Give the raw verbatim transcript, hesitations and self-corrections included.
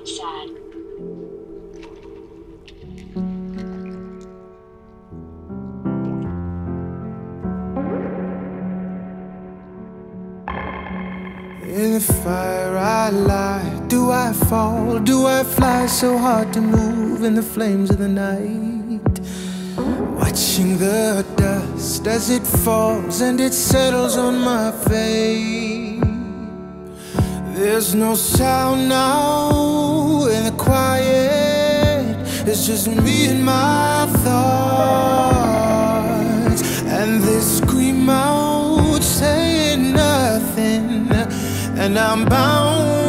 sad. In the fire I lie, do I fall, do I fly so hard to move in the flames of the night? Watching the dust as it falls and it settles on my face. There's no sound now in the quiet, it's just me and my thoughts. And they scream out saying nothing, and I'm bound